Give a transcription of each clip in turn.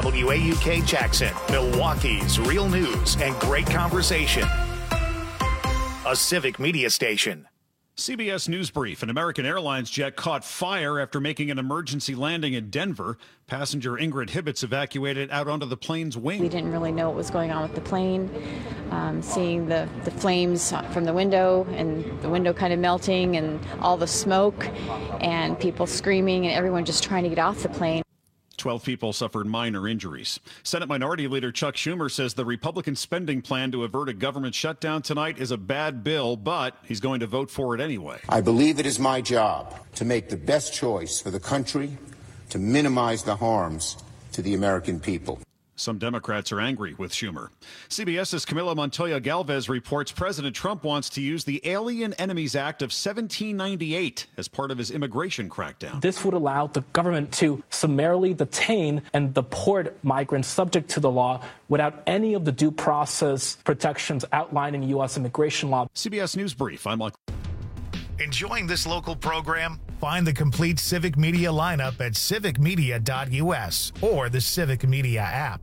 WAUK Jackson, Milwaukee's real news and great conversation. A Civic Media station. CBS News Brief. An American Airlines jet caught fire after making an emergency landing in Denver. Passenger Ingrid Hibbets evacuated out onto the plane's wing. We didn't really know what was going on with the plane. Seeing the flames from the window and the window kind of melting and all the smoke and people screaming and everyone just trying to get off the plane. 12 people suffered minor injuries. Senate Minority Leader Chuck Schumer says the Republican spending plan to avert a government shutdown tonight is a bad bill, but he's going to vote for it anyway. I believe it is my job to make the best choice for the country, to minimize the harms to the American people. Some Democrats are angry with Schumer. CBS's Camila Montoya Galvez reports President Trump wants to use the Alien Enemies Act of 1798 as part of his immigration crackdown. This would allow the government to summarily detain and deport migrants subject to the law without any of the due process protections outlined in U.S. immigration law. CBS News Brief. I'm Michael. Enjoying this local program? Find the complete Civic Media lineup at civicmedia.us or the Civic Media app.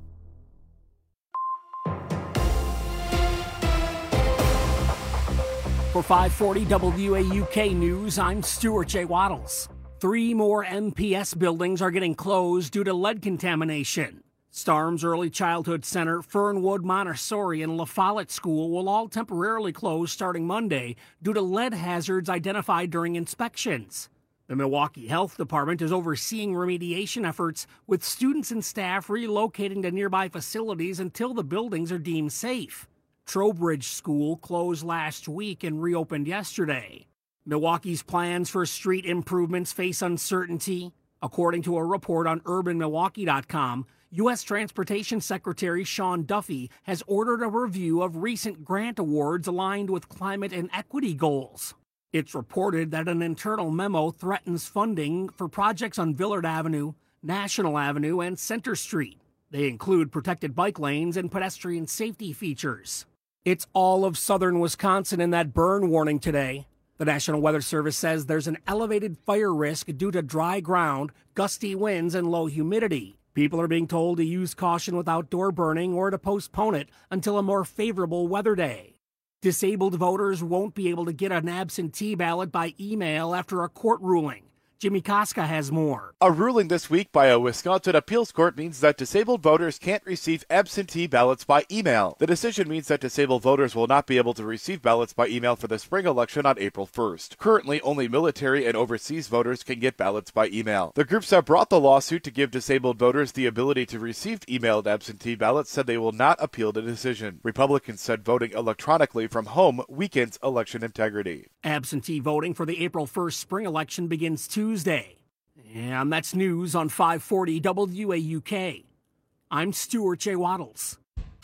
For 540 WAUK News, I'm Stuart J. Waddles. 3 more MPS buildings are getting closed due to lead contamination. Starnes Early Childhood Center, Fernwood Montessori, and La Follette School will all temporarily close starting Monday due to lead hazards identified during inspections. The Milwaukee Health Department is overseeing remediation efforts, with students and staff relocating to nearby facilities until the buildings are deemed safe. Trowbridge School closed last week and reopened yesterday. Milwaukee's plans for street improvements face uncertainty. According to a report on UrbanMilwaukee.com, U.S. Transportation Secretary Sean Duffy has ordered a review of recent grant awards aligned with climate and equity goals. It's reported that an internal memo threatens funding for projects on Villard Avenue, National Avenue, and Center Street. They include protected bike lanes and pedestrian safety features. It's all of southern Wisconsin in that burn warning today. The National Weather Service says there's an elevated fire risk due to dry ground, gusty winds, and low humidity. People are being told to use caution with outdoor burning or to postpone it until a more favorable weather day. Disabled voters won't be able to get an absentee ballot by email after a court ruling. Jimmy Koska has more. A ruling this week by a Wisconsin appeals court means that disabled voters can't receive absentee ballots by email. The decision means that disabled voters will not be able to receive ballots by email for the spring election on April 1st. Currently, only military and overseas voters can get ballots by email. The groups that brought the lawsuit to give disabled voters the ability to receive emailed absentee ballots said they will not appeal the decision. Republicans said voting electronically from home weakens election integrity. Absentee voting for the April 1st spring election begins Tuesday. And that's news on 540 WAUK. I'm Stuart J. Waddles.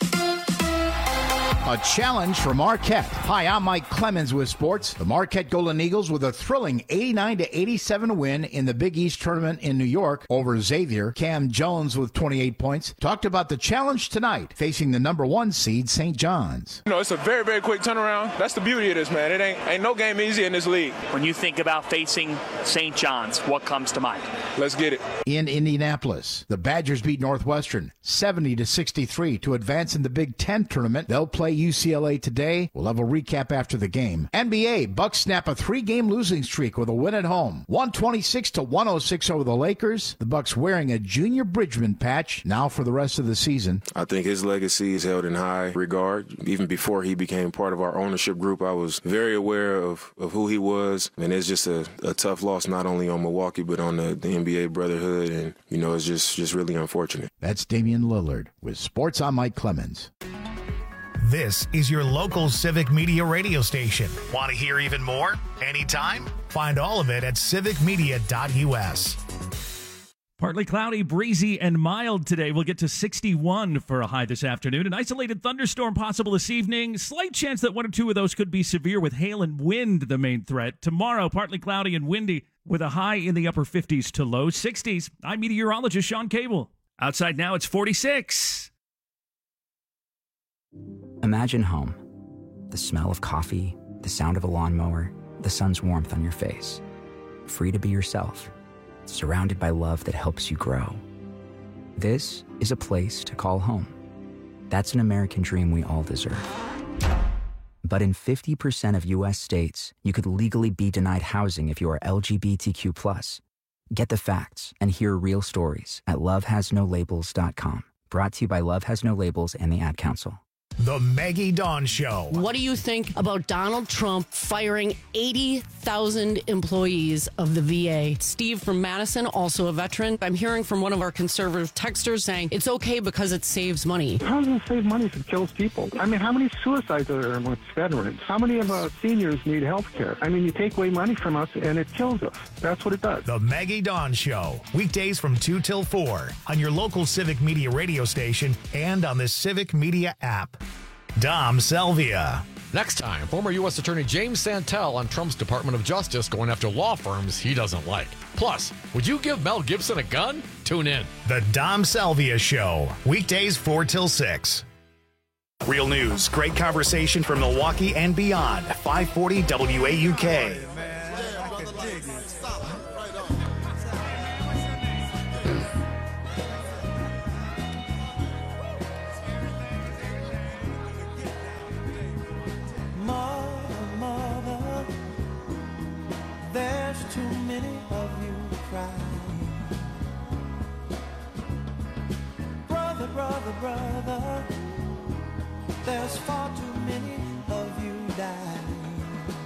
A challenge for Marquette. Hi, I'm Mike Clemens with sports. The Marquette Golden Eagles with a thrilling 89-87 win in the Big East tournament in New York over Xavier. Cam Jones with 28 points talked about the challenge tonight facing the number 1 seed St. John's. You know, it's a very, very quick turnaround. That's the beauty of this, man. It ain't no game easy in this league. When you think about facing St. John's, what comes to mind? Let's get it. In Indianapolis, the Badgers beat Northwestern 70-63 to advance in the Big Ten tournament. They'll play UCLA today. We'll have a recap after the game. NBA, Bucks snap a 3-game losing streak with a win at home. 126-106 over the Lakers. The Bucks wearing a Junior Bridgman patch now for the rest of the season. I think his legacy is held in high regard. Even before he became part of our ownership group, I was very aware of who he was. And it's just a tough loss, not only on Milwaukee, but on the NBA brotherhood. And, you know, it's just really unfortunate. That's Damian Lillard with Sports. I'm Mike Clemens. This is your local Civic Media radio station. Want to hear even more? Anytime? Find all of it at civicmedia.us. Partly cloudy, breezy, and mild today. We'll get to 61 for a high this afternoon. An isolated thunderstorm possible this evening. Slight chance that 1 or 2 of those could be severe with hail and wind, the main threat. Tomorrow, partly cloudy and windy with a high in the upper 50s to low 60s. I'm meteorologist Sean Cable. Outside now, it's 46. Imagine home. The smell of coffee, the sound of a lawnmower, the sun's warmth on your face. Free to be yourself, surrounded by love that helps you grow. This is a place to call home. That's an American dream we all deserve. But in 50% of U.S. states, you could legally be denied housing if you are LGBTQ+. Get the facts and hear real stories at lovehasnolabels.com. Brought to you by Love Has No Labels and the Ad Council. The Maggie Dawn Show. What do you think about Donald Trump firing 80,000 employees of the VA? Steve from Madison, also a veteran. I'm hearing from one of our conservative texters saying it's okay because it saves money. How does it save money if it kills people? I mean, how many suicides are there amongst veterans? How many of our seniors need health care? I mean, you take away money from us and it kills us. That's what it does. The Maggie Dawn Show. Weekdays from 2 till 4 on your local Civic Media radio station and on the Civic Media app. Dom Salvia. Next time, former U.S. Attorney James Santel on Trump's Department of Justice going after law firms he doesn't like. Plus, would you give Mel Gibson a gun? Tune in. The Dom Salvia Show. Weekdays 4 till 6. Real news, great conversation from Milwaukee and beyond. 540 WAUK. There's too many of you crying. Brother, brother, brother, there's far too many of you dying.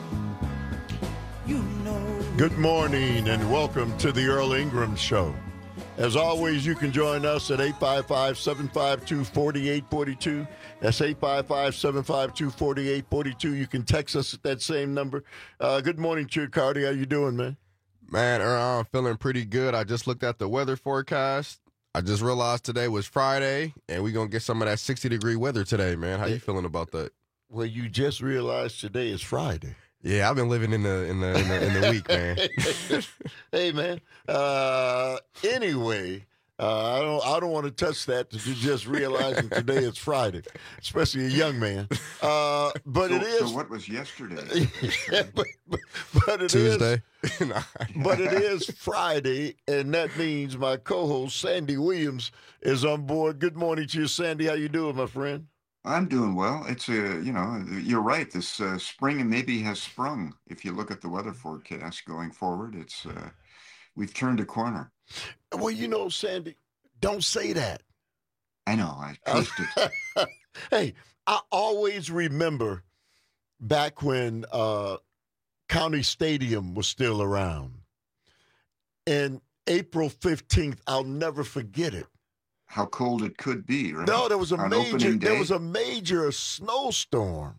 You know. Good morning and welcome to the Earl Ingram Show. As always, you can join us at 855-752-4842. That's 855-752-4842. You can text us at that same number. Good morning, Cheer Cardi. How you doing, man? Man, I'm feeling pretty good. I just looked at the weather forecast. I just realized today was Friday, and we're going to get some of that 60-degree weather today, man. How you feeling about that? Well, you just realized today is Friday. Yeah, I've been living in the week, man. Hey, man. Anyway, I don't want to touch that. You just realizing today is Friday, especially a young man. But it is. So what was yesterday? but it Tuesday. But it is Friday, and that means my co-host Sandy Williams is on board. Good morning to you, Sandy. How you doing, my friend? I'm doing well. It's you're right. This spring maybe has sprung. If you look at the weather forecast going forward, it's we've turned a corner. Well, Sandy, don't say that. I know. I trust it. Hey, I always remember back when County Stadium was still around. And April 15th, I'll never forget it. How cold it could be, right? No, there was a major snowstorm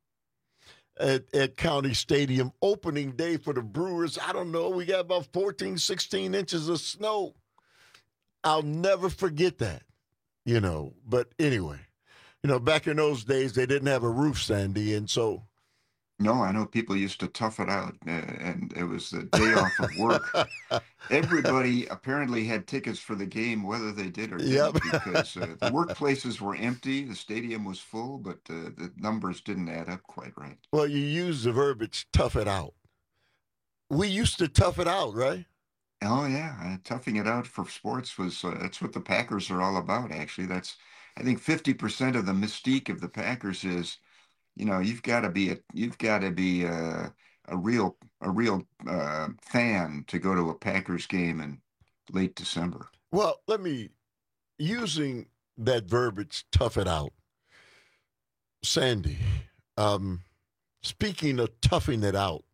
at County Stadium opening day for the Brewers. I don't know, we got about 14, 16 inches of snow. I'll never forget that, But anyway, back in those days, they didn't have a roof, Sandy, and so. No, I know people used to tough it out, and it was the day off of work. Everybody apparently had tickets for the game, whether they did or didn't, because the workplaces were empty, the stadium was full, but the numbers didn't add up quite right. Well, you used the verbiage, tough it out. We used to tough it out, right? Oh, yeah. Toughing it out for sports that's what the Packers are all about, actually. I think 50% of the mystique of the Packers is, you've got to be a real fan to go to a Packers game in late December. Well, using that verbiage, tough it out. Sandy, speaking of toughing it out,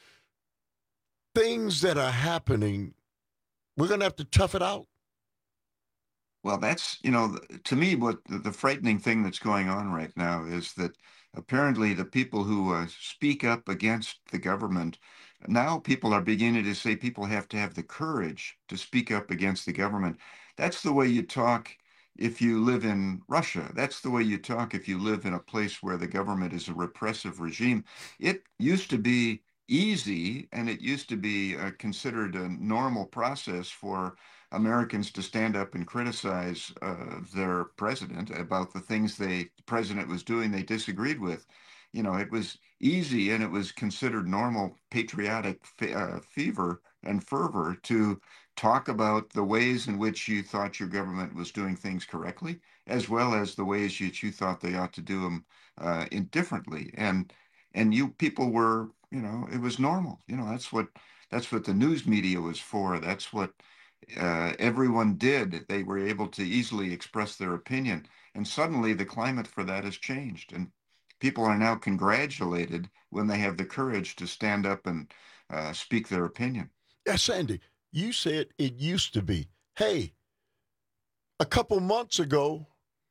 things that are happening, we're going to have to tough it out. Well, that's, to me, what the frightening thing that's going on right now is that apparently the people who speak up against the government, now people are beginning to say people have to have the courage to speak up against the government. That's the way you talk if you live in Russia. That's the way you talk if you live in a place where the government is a repressive regime. It used to be easy, and it used to be considered a normal process for Americans to stand up and criticize their president about the things the president was doing they disagreed with. it was easy and it was considered normal patriotic fever and fervor to talk about the ways in which you thought your government was doing things correctly, as well as the ways that you thought they ought to do them indifferently. And you people were, it was normal. That's what the news media was for. That's what everyone did. They were able to easily express their opinion. And suddenly the climate for that has changed. And people are now congratulated when they have the courage to stand up and speak their opinion. Yeah, Sandy, you said it used to be. Hey, a couple months ago,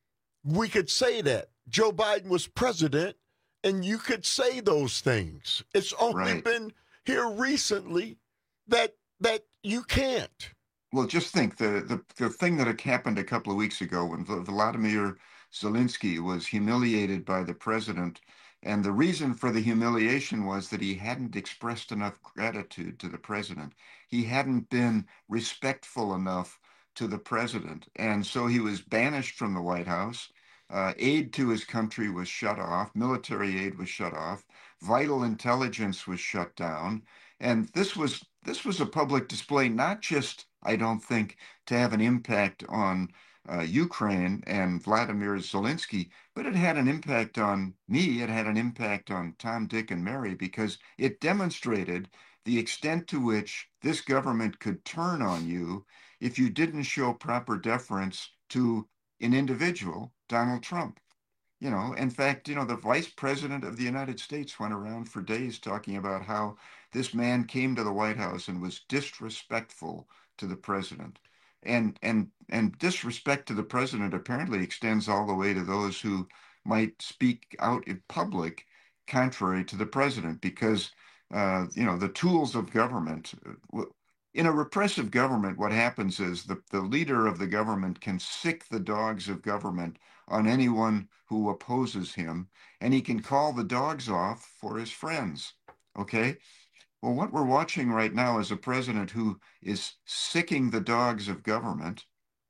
we could say that Joe Biden was president, and you could say those things. It's only been here recently that you can't. Well, just think the thing that had happened a couple of weeks ago when Vladimir Zelensky was humiliated by the president, and the reason for the humiliation was that he hadn't expressed enough gratitude to the president. He hadn't been respectful enough to the president, and so he was banished from the White House. Aid to his country was shut off. Military aid was shut off. Vital intelligence was shut down. And this was a public display, not just, I don't think, to have an impact on Ukraine and Vladimir Zelensky, but it had an impact on me. It had an impact on Tom, Dick, and Mary, because it demonstrated the extent to which this government could turn on you if you didn't show proper deference to an individual, Donald Trump. In fact, the vice president of the United States went around for days talking about how this man came to the White House and was disrespectful to the president. And disrespect to the president apparently extends all the way to those who might speak out in public contrary to the president, because, the tools of government, in a repressive government, what happens is the leader of the government can sick the dogs of government on anyone who opposes him, and he can call the dogs off for his friends. Okay? Well, what we're watching right now is a president who is sicking the dogs of government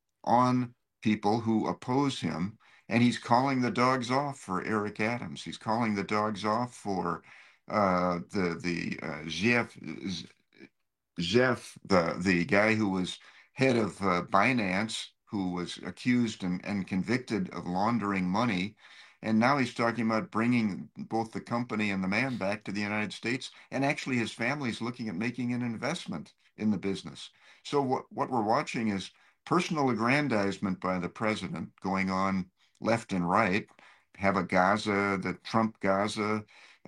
on people who oppose him, and he's calling the dogs off for Eric Adams. He's calling the dogs off for Jeff, the guy who was head of Binance, who was accused and convicted of laundering money. And now he's talking about bringing both the company and the man back to the United States. And actually his family's looking at making an investment in the business. So what we're watching is personal aggrandizement by the president going on left and right. Have a Gaza, the Trump Gaza.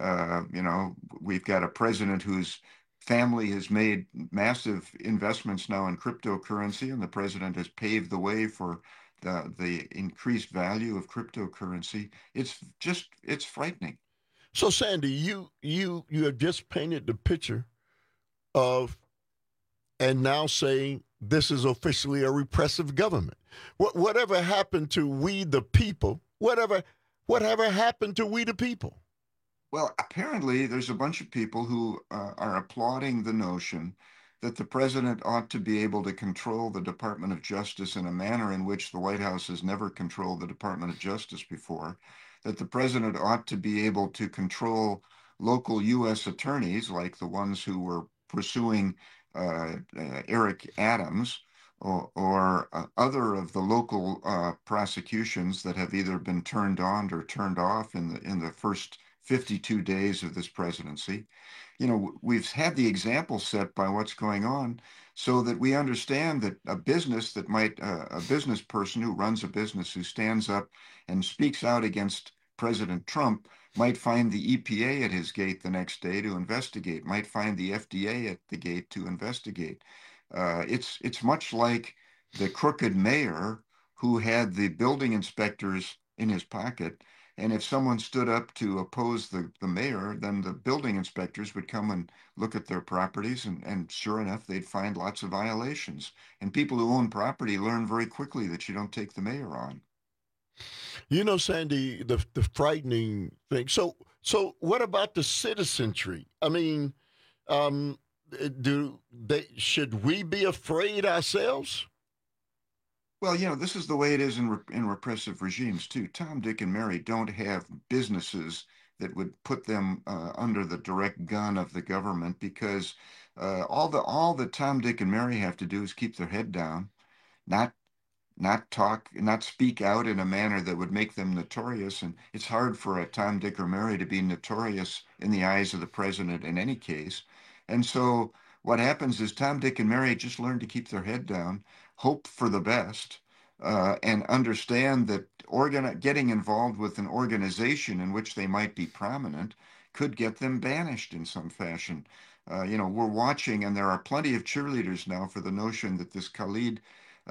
We've got a president whose family has made massive investments now in cryptocurrency, and the president has paved the way for the increased value of cryptocurrency. It's frightening. So, Sandy, you have just painted the picture of, and now saying this is officially a repressive government. Whatever happened to we the people? Whatever happened to we the people? Well, apparently there's a bunch of people who are applauding the notion that the president ought to be able to control the Department of Justice in a manner in which the White House has never controlled the Department of Justice before, that the president ought to be able to control local U.S. attorneys like the ones who were pursuing Eric Adams or other of the local prosecutions that have either been turned on or turned off in the first 52 days of this presidency. We've had the example set by what's going on so that we understand that a business person who runs a business, who stands up and speaks out against President Trump, might find the EPA at his gate the next day to investigate, might find the FDA at the gate to investigate. It's much like the crooked mayor who had the building inspectors in his pocket. And if someone stood up to oppose the mayor, then the building inspectors would come and look at their properties, and sure enough, they'd find lots of violations. And people who own property learn very quickly that you don't take the mayor on. Sandy, the frightening thing. So what about the citizenry? I mean, should we be afraid ourselves? Well, this is the way it is in repressive regimes, too. Tom, Dick, and Mary don't have businesses that would put them under the direct gun of the government, because all that Tom, Dick, and Mary have to do is keep their head down, not speak out in a manner that would make them notorious. And it's hard for a Tom, Dick, or Mary to be notorious in the eyes of the president in any case. And so what happens is Tom, Dick, and Mary just learn to keep their head down, hope for the best, and understand that getting involved with an organization in which they might be prominent could get them banished in some fashion. We're watching, and there are plenty of cheerleaders now for the notion that this Khalid,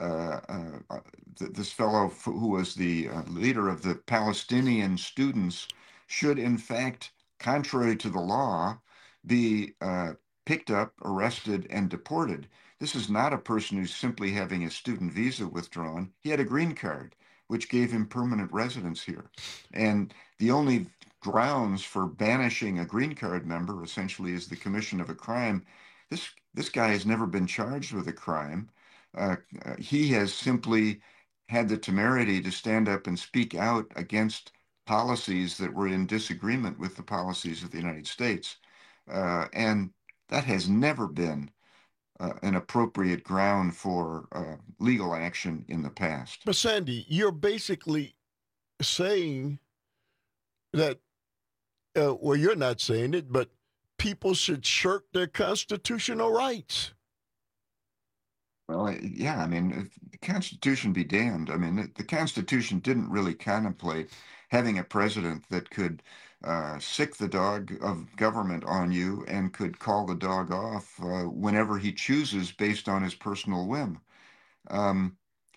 this fellow who was the leader of the Palestinian students, should in fact, contrary to the law, be picked up, arrested, and deported. This is not a person who's simply having a student visa withdrawn. He had a green card, which gave him permanent residence here. And the only grounds for banishing a green card member essentially is the commission of a crime. This guy has never been charged with a crime. He has simply had the temerity to stand up and speak out against policies that were in disagreement with the policies of the United States. And that has never been an appropriate ground for legal action in the past. But Sandy, you're basically saying that, well, you're not saying it, but people should shirk their constitutional rights. Well, yeah, I mean, the Constitution be damned. I mean, the Constitution didn't really contemplate having a president that could sick the dog of government on you and could call the dog off whenever he chooses based on his personal whim. The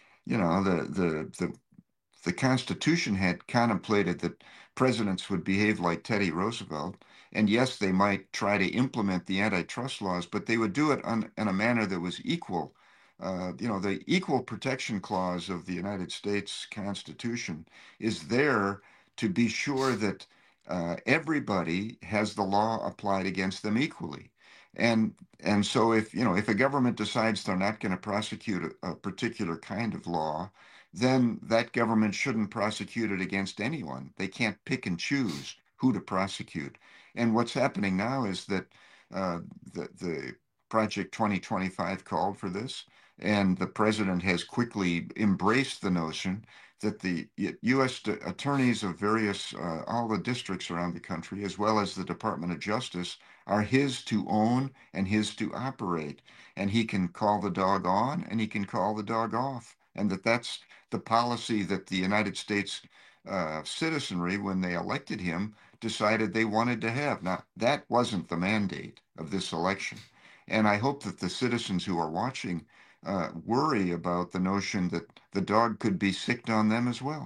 Constitution had contemplated that presidents would behave like Teddy Roosevelt, and yes, they might try to implement the antitrust laws, but they would do it in a manner that was equal. The Equal Protection Clause of the United States Constitution is there to be sure that everybody has the law applied against them equally. And so if a government decides they're not going to prosecute a particular kind of law, then that government shouldn't prosecute it against anyone. They can't pick and choose who to prosecute. And what's happening now is that the Project 2025 called for this, and the president has quickly embraced the notion that the U.S. attorneys of all the districts around the country, as well as the Department of Justice, are his to own and his to operate. And he can call the dog on and he can call the dog off. And that's the policy that the United States citizenry, when they elected him, decided they wanted to have. Now, that wasn't the mandate of this election. And I hope that the citizens who are watching worry about the notion that the dog could be sicked on them as well.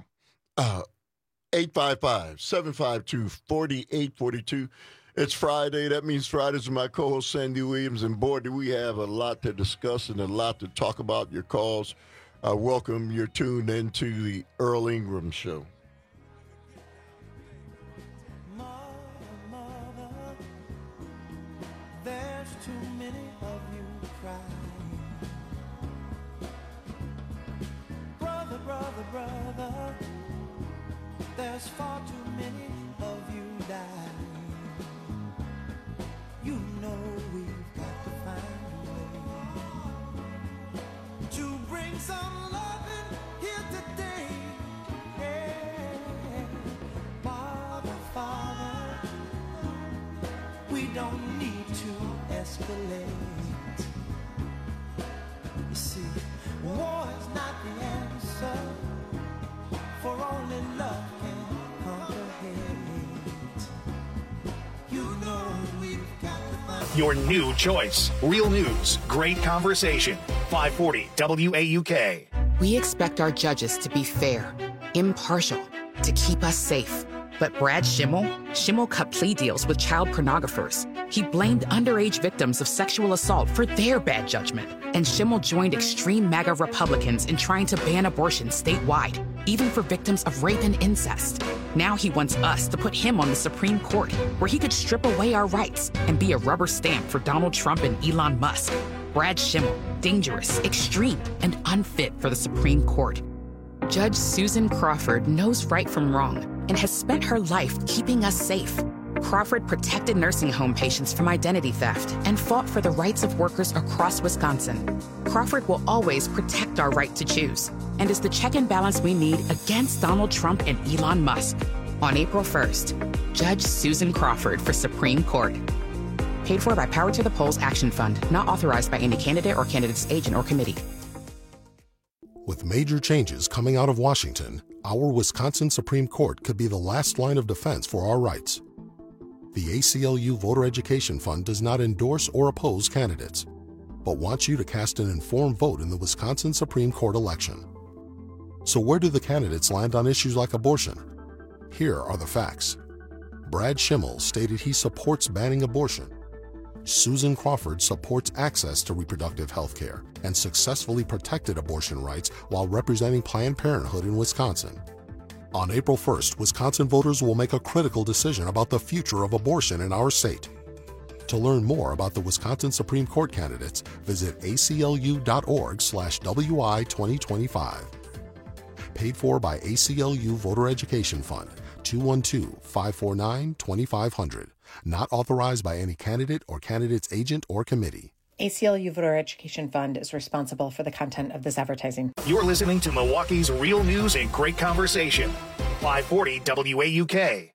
855-752-4842. It's Friday. That means Fridays with my co-host Sandy Williams. And boy, do we have a lot to discuss and a lot to talk about. Your calls. Welcome. You're tuned into the Earl Ingram Show. There's too many of you crying. Brother, brother, brother, there's far too many of you dying. You know we've got to find a way to bring some loving here today. Yeah. Father, we don't need to escalate. You see, war is not the answer, for only love can conquer hate. You know we've got to find Your new choice. Real news. Great conversation. 540 WAUK. We expect our judges to be fair, impartial, to keep us safe. But Brad Schimmel cut plea deals with child pornographers. He blamed underage victims of sexual assault for their bad judgment. And Schimmel joined extreme MAGA Republicans in trying to ban abortion statewide, even for victims of rape and incest. Now he wants us to put him on the Supreme Court, where he could strip away our rights and be a rubber stamp for Donald Trump and Elon Musk. Brad Schimmel, dangerous, extreme, and unfit for the Supreme Court. Judge Susan Crawford knows right from wrong, and has spent her life keeping us safe. Crawford protected nursing home patients from identity theft and fought for the rights of workers across Wisconsin. Crawford will always protect our right to choose and is the check and balance we need against Donald Trump and Elon Musk. On April 1st, Judge Susan Crawford for Supreme Court. Paid for by Power to the Polls Action Fund, not authorized by any candidate or candidate's agent or committee. With major changes coming out of Washington, our Wisconsin Supreme Court could be the last line of defense for our rights. The ACLU Voter Education Fund does not endorse or oppose candidates, but wants you to cast an informed vote in the Wisconsin Supreme Court election. So where do the candidates land on issues like abortion? Here are the facts. Brad Schimmel stated he supports banning abortion. Susan Crawford supports access to reproductive health care and successfully protected abortion rights while representing Planned Parenthood in Wisconsin. On April 1st, Wisconsin voters will make a critical decision about the future of abortion in our state. To learn more about the Wisconsin Supreme Court candidates, visit aclu.org/WI2025. Paid for by ACLU Voter Education Fund, 212-549-2500. Not authorized by any candidate or candidate's agent or committee. ACLU Voter Education Fund is responsible for the content of this advertising. You're listening to Milwaukee's real news and great conversation. 540 WAUK.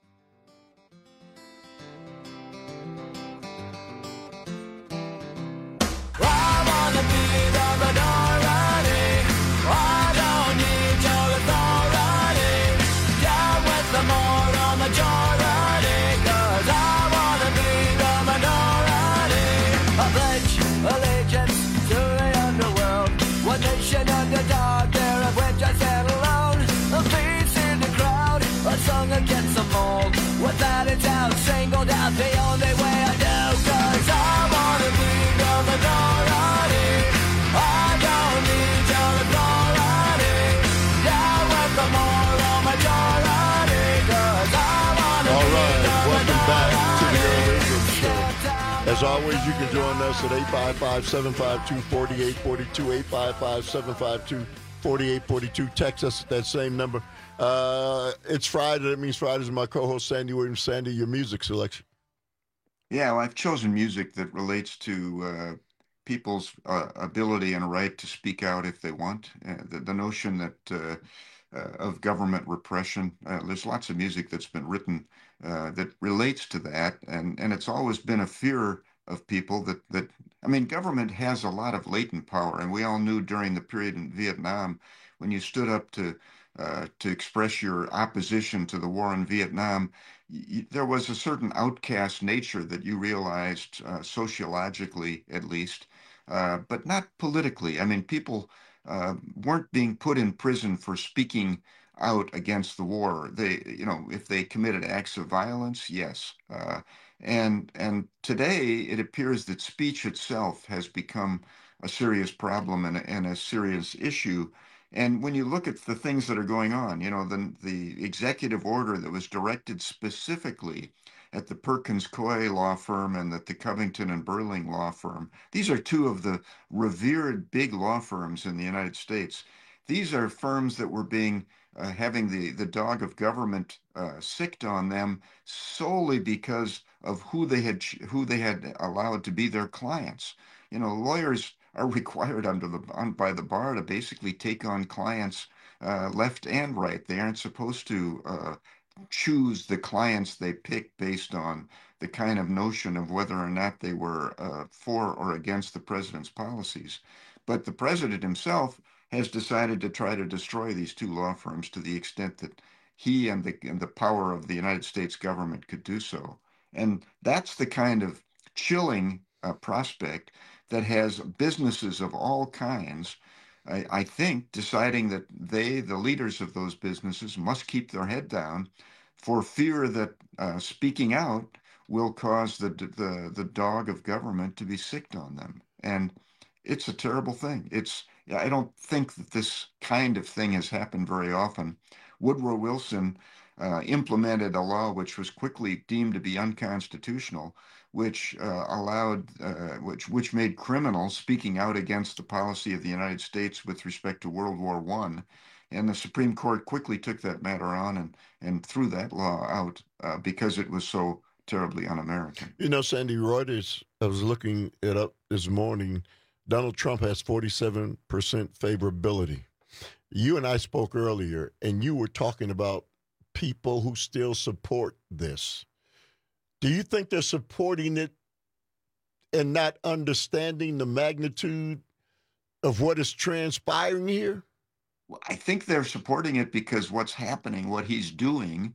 Against the mold, without a doubt, singled out the only way I do, 'cause I wanna be the minority. I don't need your authority. Yeah, with the moral majority, 'cause I wanna All be right, the welcome minority. back to the Earl Ingram Show. As always, you can join us at 855-752-4842, 855-752-4842. Text us at that same number. It's Friday. That means Friday's my co-host, Sandy Williams. Sandy, your music selection. Yeah, well, I've chosen music that relates to people's ability and right to speak out if they want. The notion that of government repression, there's lots of music that's been written that relates to that, and it's always been a fear of people that I mean, government has a lot of latent power, and we all knew during the period in Vietnam when you stood up to express your opposition to the war in Vietnam, there was a certain outcast nature that you realized sociologically, at least, but not politically. I mean, people weren't being put in prison for speaking out against the war. They, if they committed acts of violence, yes. And today it appears that speech itself has become a serious problem and a serious issue. And when you look at the things that are going on, the executive order that was directed specifically at the Perkins Coie law firm and at the Covington and Burling law firm, these are two of the revered big law firms in the United States. These are firms that were having the dog of government sicked on them solely because of who they had allowed to be their clients. Lawyers are required by the bar to basically take on clients left and right. They aren't supposed to choose the clients they pick based on the kind of notion of whether or not they were for or against the president's policies. But the president himself has decided to try to destroy these two law firms to the extent that he and the power of the United States government could do so. And that's the kind of chilling prospect that has businesses of all kinds, I think, deciding that the leaders of those businesses, must keep their head down for fear that speaking out will cause the dog of government to be sicked on them. And it's a terrible thing. I don't think that this kind of thing has happened very often. Woodrow Wilson implemented a law which was quickly deemed to be unconstitutional, which made criminals speaking out against the policy of the United States with respect to World War I And the Supreme Court quickly took that matter on and threw that law out because it was so terribly un-American. You know, Sandy, Reuters, I was looking it up this morning. Donald Trump has 47% favorability. You and I spoke earlier, and you were talking about people who still support this. Do you think they're supporting it and not understanding the magnitude of what is transpiring here? Well, I think they're supporting it because what's happening, what he's doing,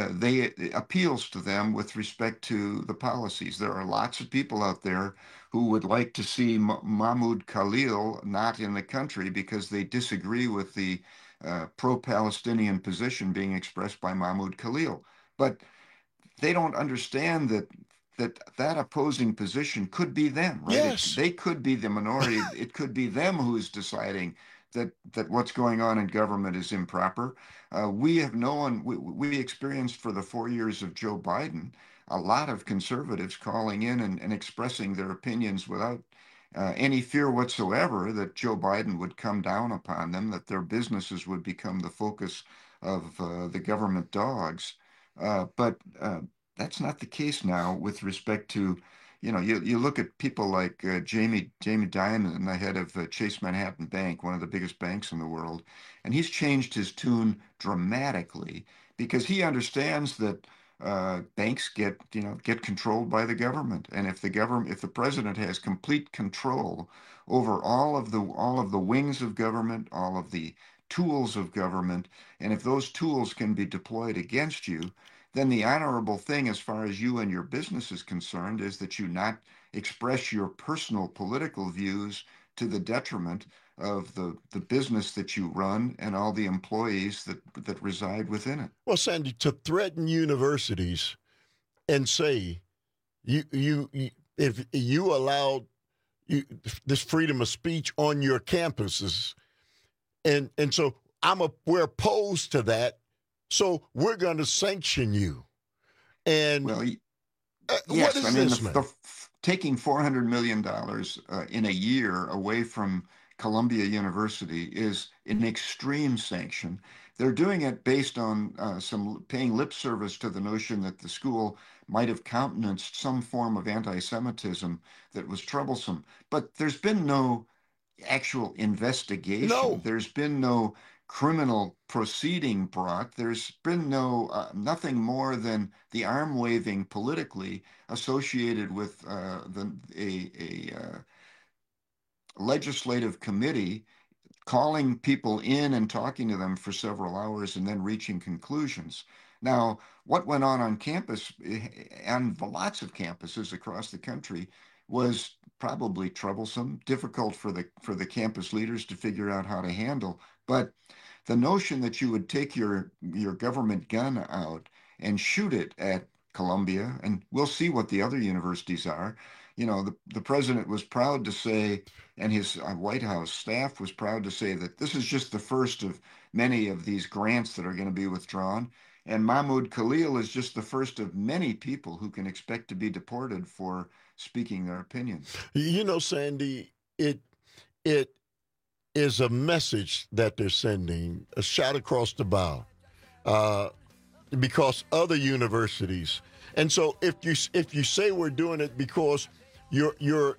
it appeals to them with respect to the policies. There are lots of people out there who would like to see Mahmoud Khalil not in the country because they disagree with the pro-Palestinian position being expressed by Mahmoud Khalil. But they don't understand that opposing position could be them, right? Yes. They could be the minority. It could be them who's deciding that what's going on in government is improper. We experienced for the 4 years of Joe Biden, a lot of conservatives calling in and expressing their opinions without any fear whatsoever that Joe Biden would come down upon them, that their businesses would become the focus of the government dogs. But that's not the case now with respect to, you look at people like Jamie Dimon, the head of Chase Manhattan Bank, one of the biggest banks in the world, and he's changed his tune dramatically because he understands that banks get controlled by the government, and if the president has complete control over all of the wings of government, all of the tools of government, and if those tools can be deployed against you, then the honorable thing as far as you and your business is concerned is that you not express your personal political views to the detriment of the business that you run and all the employees that reside within it. Well, Sandy, to threaten universities and say if you allowed this freedom of speech on your campuses, and so we're opposed to that. So we're going to sanction you. And yes, what is this, man? Taking $400 million in a year away from Columbia University is an extreme sanction. They're doing it based on some paying lip service to the notion that the school might have countenanced some form of anti-Semitism that was troublesome. But there's been no actual investigation. No. There's been no criminal proceeding brought. There's been nothing more than the arm waving politically associated with a legislative committee calling people in and talking to them for several hours and then reaching conclusions. Now, what went on campus and lots of campuses across the country was probably troublesome, difficult for the campus leaders to figure out how to handle. But the notion that you would take your government gun out and shoot it at Columbia, and we'll see what the other universities are. The president was proud to say, and his White House staff was proud to say that this is just the first of many of these grants that are going to be withdrawn. And Mahmoud Khalil is just the first of many people who can expect to be deported for speaking their opinions. Sandy, it is a message that they're sending, a shot across the bow, because other universities. And so if you say we're doing it because your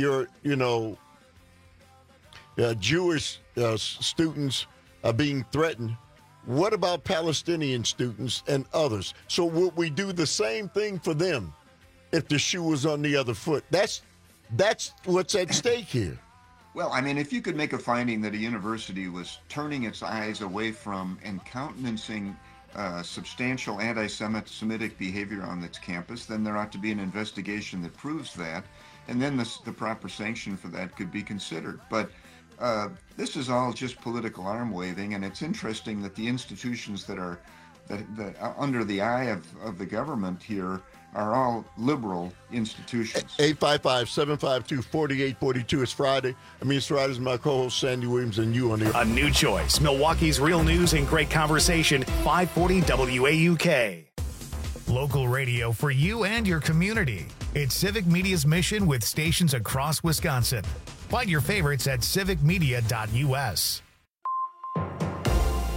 Jewish students are being threatened, what about Palestinian students and others? So would we do the same thing for them if the shoe was on the other foot? That's what's at stake here. Well, I mean, if you could make a finding that a university was turning its eyes away from and countenancing substantial anti-Semitic behavior on its campus, then there ought to be an investigation that proves that, and then the proper sanction for that could be considered. But this is all just political arm waving, and it's interesting that the institutions that are under the eye of the government here are all liberal institutions. 855-752-4842. It's Friday. It's Friday. My co-host Sandy Williams and you on the A New Choice, Milwaukee's real news and great conversation, 540 WAUK. Local radio for you and your community. It's Civic Media's mission with stations across Wisconsin. Find your favorites at civicmedia.us.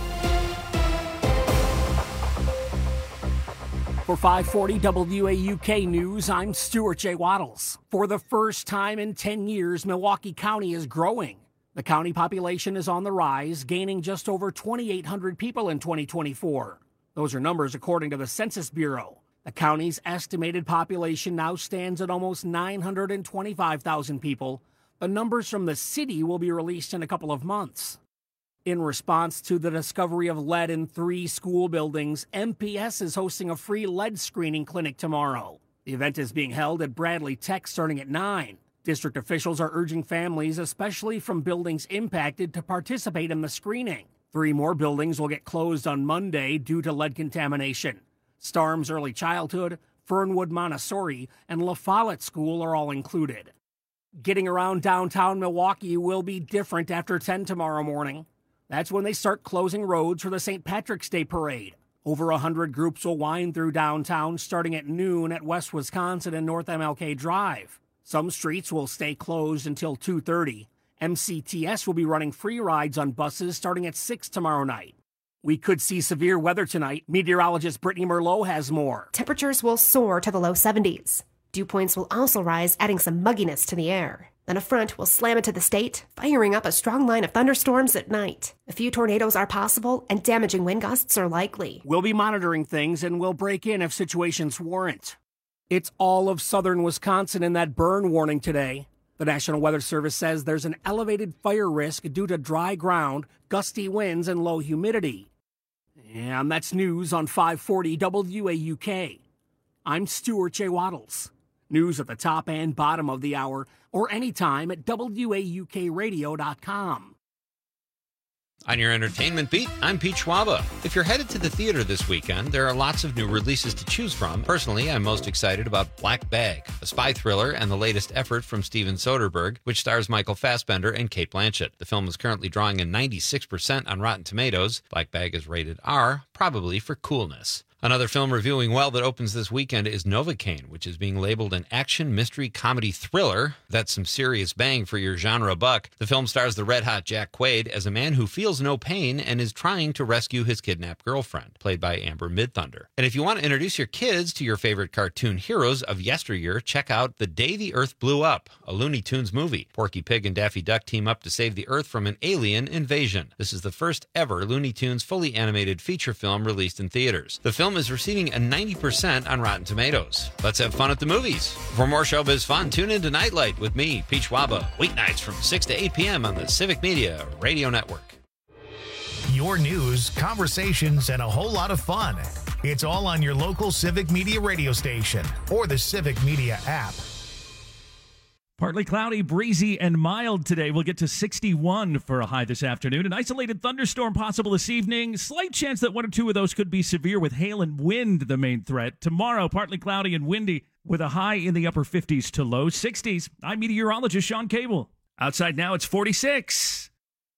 For 540 WAUK News, I'm Stuart J. Waddles. For the first time in 10 years, Milwaukee County is growing. The county population is on the rise, gaining just over 2,800 people in 2024. Those are numbers according to the Census Bureau. The county's estimated population now stands at almost 925,000 people. The numbers from the city will be released in a couple of months. In response to the discovery of lead in 3 school buildings, MPS is hosting a free lead screening clinic tomorrow. The event is being held at Bradley Tech starting at 9. District officials are urging families, especially from buildings impacted, to participate in the screening. 3 more buildings will get closed on Monday due to lead contamination. Starms Early Childhood, Fernwood Montessori, and La Follette School are all included. Getting around downtown Milwaukee will be different after 10 tomorrow morning. That's when they start closing roads for the St. Patrick's Day Parade. Over 100 groups will wind through downtown starting at noon at West Wisconsin and North MLK Drive. Some streets will stay closed until 2:30. MCTS will be running free rides on buses starting at 6 tomorrow night. We could see severe weather tonight. Meteorologist Brittany Merlot has more. Temperatures will soar to the low 70s. Dew points will also rise, adding some mugginess to the air. Then a front will slam into the state, firing up a strong line of thunderstorms at night. A few tornadoes are possible, and damaging wind gusts are likely. We'll be monitoring things, and we'll break in if situations warrant. It's all of southern Wisconsin in that burn warning today. The National Weather Service says there's an elevated fire risk due to dry ground, gusty winds, and low humidity. And that's news on 540 WAUK. I'm Stuart J. Waddles. News at the top and bottom of the hour, or anytime at WAUKradio.com. On your entertainment beat, I'm Pete Schwaba. If you're headed to the theater this weekend, there are lots of new releases to choose from. Personally, I'm most excited about Black Bag, a spy thriller and the latest effort from Steven Soderbergh, which stars Michael Fassbender and Cate Blanchett. The film is currently drawing a 96% on Rotten Tomatoes. Black Bag is rated R, probably for coolness. Another film reviewing well that opens this weekend is Novocaine, which is being labeled an action, mystery, comedy thriller. That's some serious bang for your genre buck. The film stars the red-hot Jack Quaid as a man who feels no pain and is trying to rescue his kidnapped girlfriend, played by Amber Midthunder. And if you want to introduce your kids to your favorite cartoon heroes of yesteryear, check out The Day the Earth Blew Up, a Looney Tunes movie. Porky Pig and Daffy Duck team up to save the Earth from an alien invasion. This is the first ever Looney Tunes fully animated feature film released in theaters. The film is receiving a 90% on Rotten Tomatoes. Let's have fun at the movies. For more showbiz fun, tune in to Nightlight with me, Pete Schwaba, weeknights from 6 to 8 p.m. on the Civic Media Radio Network. Your news, conversations, and a whole lot of fun. It's all on your local Civic Media radio station or the Civic Media app. Partly cloudy, breezy, and mild today. We'll get to 61 for a high this afternoon. An isolated thunderstorm possible this evening. Slight chance that 1 or 2 of those could be severe with hail and wind the main threat. Tomorrow, partly cloudy and windy with a high in the upper 50s to low 60s. I'm meteorologist Sean Cable. Outside now, it's 46.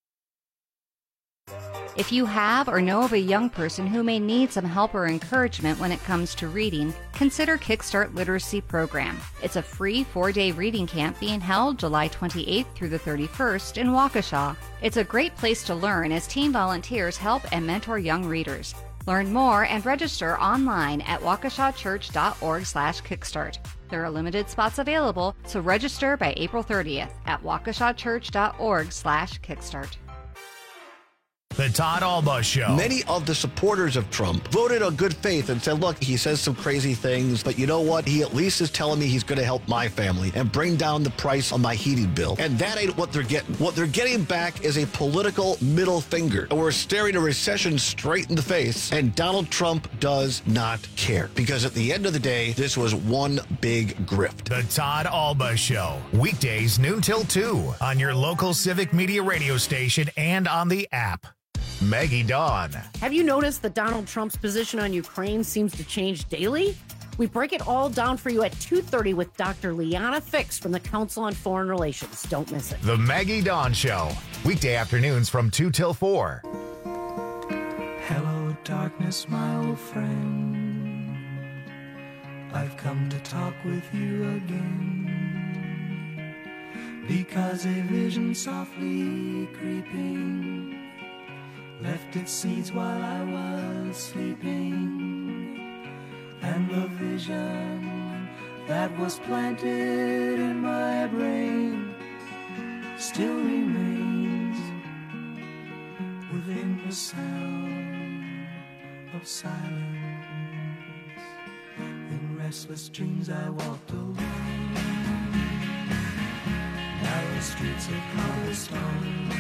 If you have or know of a young person who may need some help or encouragement when it comes to reading, consider Kickstart Literacy Program. It's a free 4-day reading camp being held July 28th through the 31st in Waukesha. It's a great place to learn as teen volunteers help and mentor young readers. Learn more and register online at waukeshachurch.org/kickstart. There are limited spots available, so register by April 30th at waukeshachurch.org/kickstart. The Todd Alba Show. Many of the supporters of Trump voted on good faith and said, look, he says some crazy things, but you know what? He at least is telling me he's going to help my family and bring down the price on my heating bill. And that ain't what they're getting. What they're getting back is a political middle finger. We're staring a recession straight in the face, and Donald Trump does not care. Because at the end of the day, this was one big grift. The Todd Alba Show. Weekdays noon till 2 on your local Civic Media radio station and on the app. Maggie Dawn. Have you noticed that Donald Trump's position on Ukraine seems to change daily? We break it all down for you at 2:30 with Dr. Liana Fix from the Council on Foreign Relations. Don't miss it. The Maggie Dawn Show. Weekday afternoons from 2 till 4. Hello, darkness, my old friend. I've come to talk with you again. Because a vision softly creeping left its seeds while I was sleeping, and vision that was planted in my brain still remains within the sound of silence. In restless dreams I walked alone, narrow streets of cobblestone,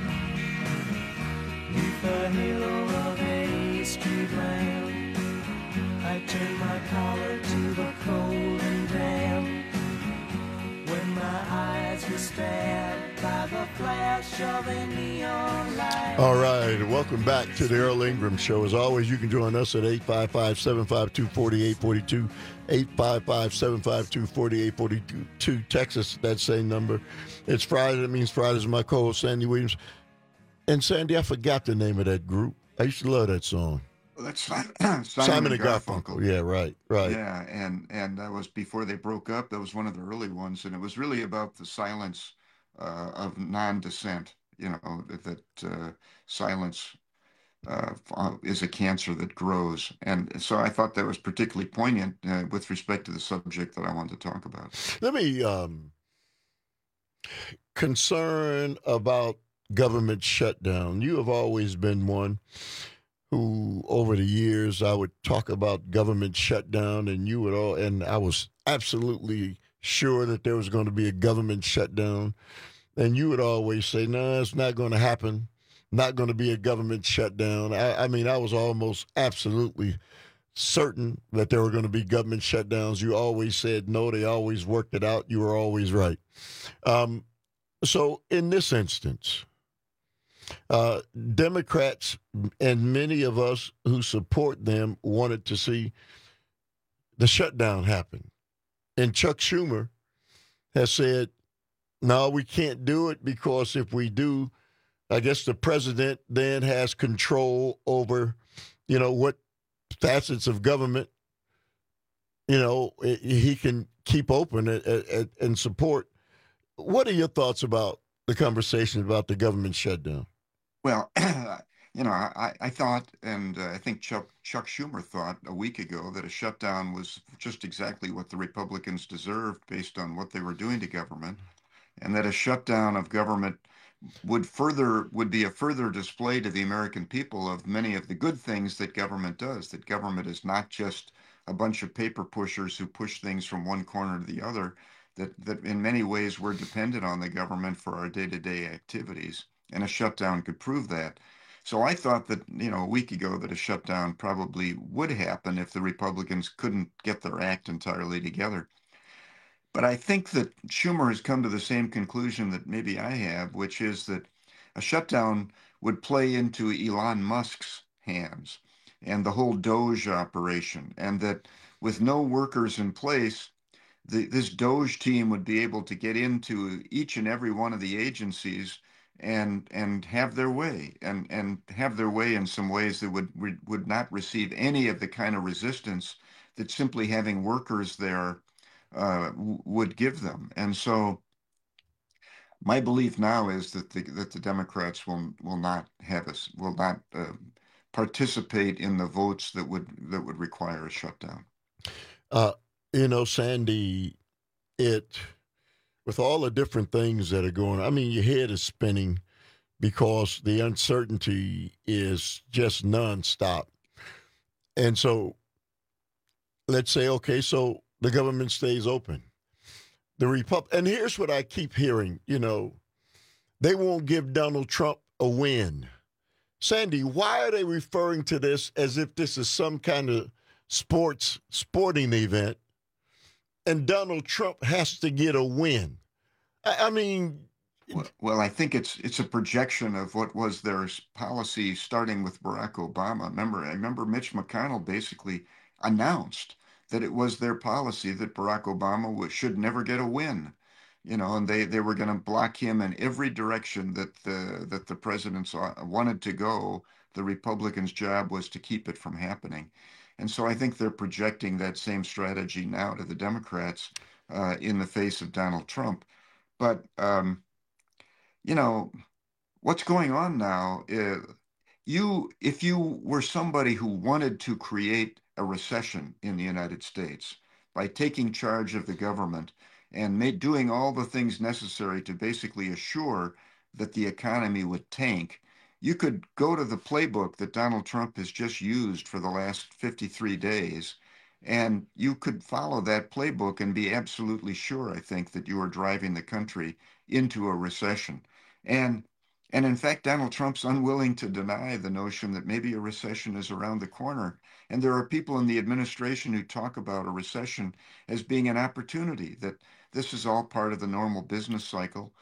neath the halo of a street lamp. I turned my collar to the cold and damp when my eyes were stabbed by the flash of a neon light. All right, welcome back to the Earl Ingram Show. As always, you can join us at 855-752-4842, 855-752-4842. Text us that same number. It's Friday. That means Friday's my co-host, Sandy Williams. And Sandy, I forgot the name of that group. I used to love that song. That's Simon and Garfunkel. Yeah, right. Yeah, and that was before they broke up. That was one of the early ones, and it was really about the silence of non-dissent. You know, that silence is a cancer that grows, and so I thought that was particularly poignant with respect to the subject that I wanted to talk about. Let me concern about government shutdown. You have always been one who, over the years, I would talk about government shutdown, and you would all, and I was absolutely sure that there was going to be a government shutdown, and you would always say, "No, it's not going to happen. Not going to be a government shutdown." I mean, I was almost absolutely certain that there were going to be government shutdowns. You always said no. They always worked it out. You were always right. So in this instance, Democrats and many of us who support them wanted to see the shutdown happen. And Chuck Schumer has said, no, we can't do it because if we do, I guess the president then has control over, what facets of government, he can keep open and support. What are your thoughts about the conversation about the government shutdown? Well, I thought, and I think Chuck Schumer thought a week ago that a shutdown was just exactly what the Republicans deserved based on what they were doing to government, and that a shutdown of government would be a further display to the American people of many of the good things that government does, that government is not just a bunch of paper pushers who push things from one corner to the other, that in many ways we're dependent on the government for our day-to-day activities. And a shutdown could prove that. So I thought that, a week ago that a shutdown probably would happen if the Republicans couldn't get their act entirely together. But I think that Schumer has come to the same conclusion that maybe I have, which is that a shutdown would play into Elon Musk's hands and the whole Doge operation, and that with no workers in place, this Doge team would be able to get into each and every one of the agencies and have their way, and have their way in some ways that would not receive any of the kind of resistance that simply having workers there would give them. And so my belief now is that the Democrats will not participate in the votes that would require a shutdown. Sandy, with all the different things that are going on, I mean, your head is spinning because the uncertainty is just nonstop. And so let's say, okay, so the government stays open. And here's what I keep hearing, they won't give Donald Trump a win. Sandy, why are they referring to this as if this is some kind of sporting event and Donald Trump has to get a win? I mean... Well, I think it's a projection of what was their policy starting with Barack Obama. I remember Mitch McConnell basically announced that it was their policy that Barack Obama should never get a win, and they were going to block him in every direction that the presidents wanted to go. The Republicans' job was to keep it from happening. And so I think they're projecting that same strategy now to the Democrats in the face of Donald Trump. But, what's going on now is if you were somebody who wanted to create a recession in the United States by taking charge of the government and doing all the things necessary to basically assure that the economy would tank, you could go to the playbook that Donald Trump has just used for the last 53 days, and you could follow that playbook and be absolutely sure, I think, that you are driving the country into a recession. And in fact, Donald Trump's unwilling to deny the notion that maybe a recession is around the corner. And there are people in the administration who talk about a recession as being an opportunity, that this is all part of the normal business cycle.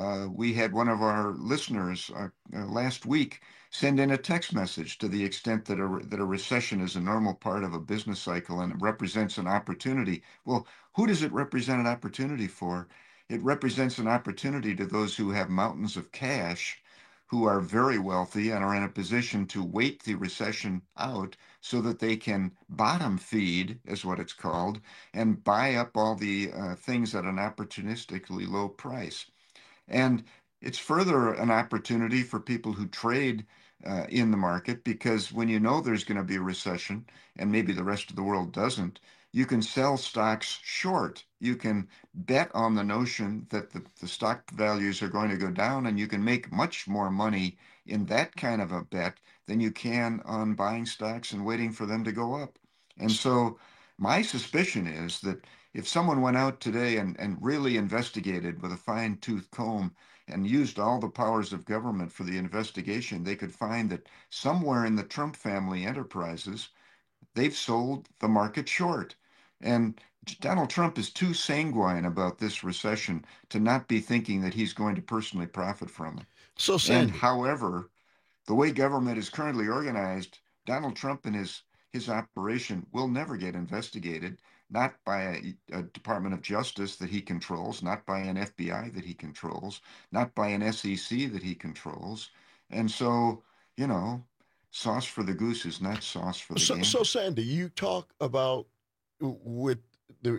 We had one of our listeners last week send in a text message to the extent that a recession is a normal part of a business cycle and it represents an opportunity. Well, who does it represent an opportunity for? It represents an opportunity to those who have mountains of cash, who are very wealthy and are in a position to wait the recession out so that they can bottom feed, is what it's called, and buy up all the things at an opportunistically low price. And it's further an opportunity for people who trade in the market, because when you know there's going to be a recession and maybe the rest of the world doesn't, you can sell stocks short. You can bet on the notion that the stock values are going to go down, and you can make much more money in that kind of a bet than you can on buying stocks and waiting for them to go up. And so my suspicion is that if someone went out today and really investigated with a fine-tooth comb and used all the powers of government for the investigation, they could find that somewhere in the Trump family enterprises, they've sold the market short. And Donald Trump is too sanguine about this recession to not be thinking that he's going to personally profit from it. So, Sandy, and however, the way government is currently organized, Donald Trump and his operation will never get investigated, not by a Department of Justice that he controls, not by an FBI that he controls, not by an SEC that he controls. And so, you know, sauce for the goose is not sauce for the gander. So, Sandy, you talk about with the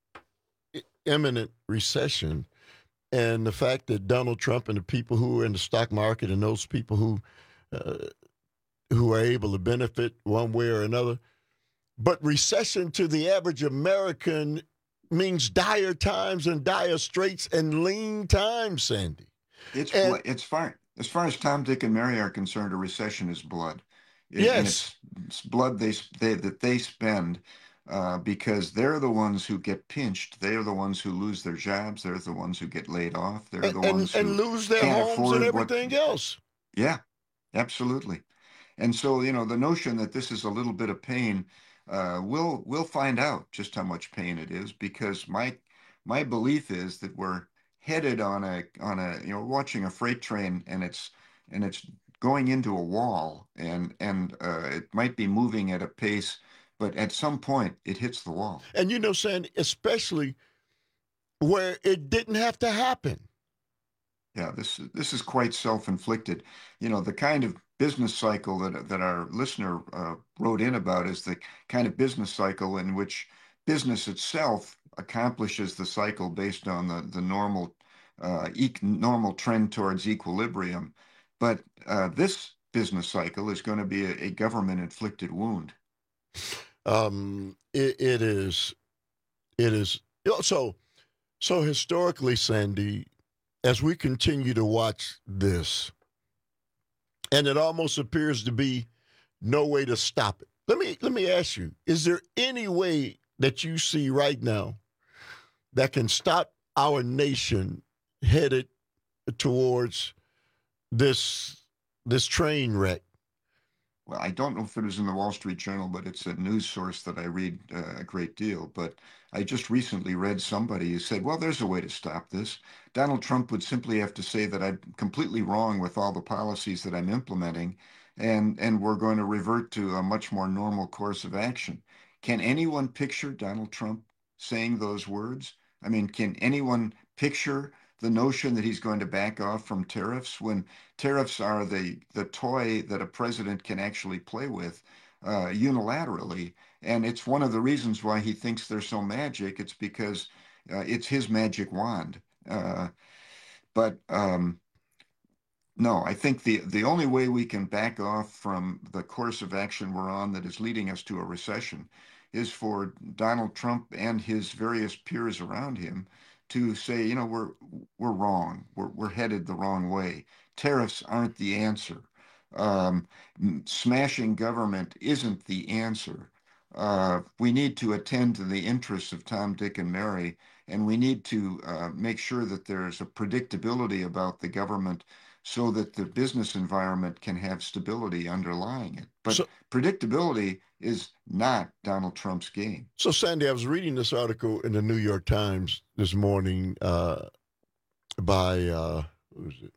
imminent recession and the fact that Donald Trump and the people who are in the stock market and those people who are able to benefit one way or another. But recession to the average American means dire times and dire straits and lean times, Sandy. It's fine. As far as Tom, Dick, and Mary are concerned, a recession is blood. Yes. And it's blood that they spend because they're the ones who get pinched. They're the ones who lose their jobs. They're the ones who get laid off. They're the ones who lose their homes and everything else. Yeah, absolutely. And so, you know, the notion that this is a little bit of pain, we'll find out just how much pain it is, because my belief is that we're headed on a watching a freight train and it's going into a wall and it might be moving at a pace, but at some point it hits the wall. And you know, Sandy, especially where it didn't have to happen. Yeah, this is quite self-inflicted. You know, the kind of business cycle that our listener wrote in about is the kind of business cycle in which business itself accomplishes the cycle based on the normal normal trend towards equilibrium. But this business cycle is going to be a government-inflicted wound. It is. So historically, Sandy, as we continue to watch this, and it almost appears to be no way to stop it. Let me ask you, is there any way that you see right now that can stop our nation headed towards this train wreck? Well, I don't know if it was in the Wall Street Journal, but it's a news source that I read a great deal. But I just recently read somebody who said, well, there's a way to stop this. Donald Trump would simply have to say that I'm completely wrong with all the policies that I'm implementing, and we're going to revert to a much more normal course of action. Can anyone picture Donald Trump saying those words? I mean, can anyone picture the notion that he's going to back off from tariffs when tariffs are the toy that a president can actually play with unilaterally? And it's one of the reasons why he thinks they're so magic. It's because it's his magic wand. But No, I think the only way we can back off from the course of action we're on that is leading us to a recession is for Donald Trump and his various peers around him to say, you know, we're wrong. We're headed the wrong way. Tariffs aren't the answer. Smashing government isn't the answer. We need to attend to the interests of Tom, Dick, and Mary, and we need to make sure that there's a predictability about the government so that the business environment can have stability underlying it. But predictability is not Donald Trump's game. So, Sandy, I was reading this article in the New York Times this morning by, who is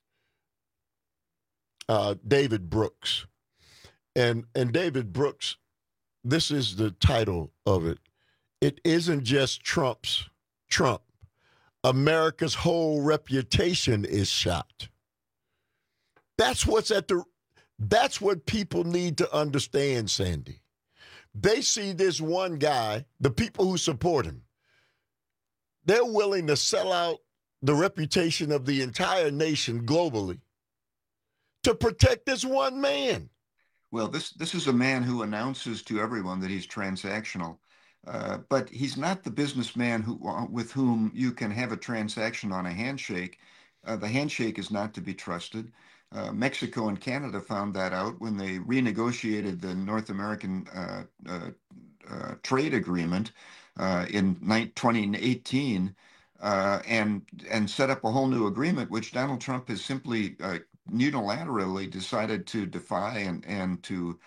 it? David Brooks. And David Brooks, this is the title of it. It isn't just Trump. America's whole reputation is shot. That's what people need to understand, Sandy. They see this one guy, the people who support him, they're willing to sell out the reputation of the entire nation globally to protect this one man. Well, this is a man who announces to everyone that he's transactional, but he's not the businessman with whom you can have a transaction on a handshake. The handshake is not to be trusted. Mexico and Canada found that out when they renegotiated the North American trade agreement in 2018 and set up a whole new agreement, which Donald Trump has simply unilaterally decided to defy and to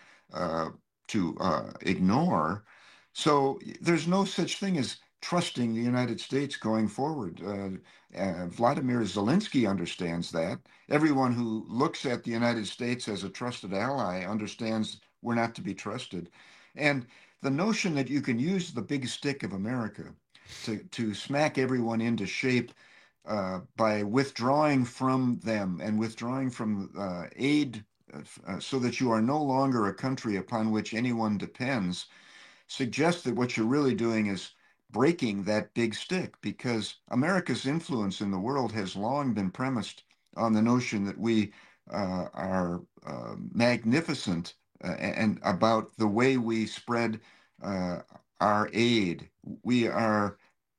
ignore. So there's no such thing as trusting the United States going forward. Vladimir Zelensky understands that. Everyone who looks at the United States as a trusted ally understands we're not to be trusted. And the notion that you can use the big stick of America to smack everyone into shape by withdrawing from them and withdrawing from aid so that you are no longer a country upon which anyone depends suggests that what you're really doing is breaking that big stick, because America's influence in the world has long been premised on the notion that we are magnificent and about the way we spread our aid. We are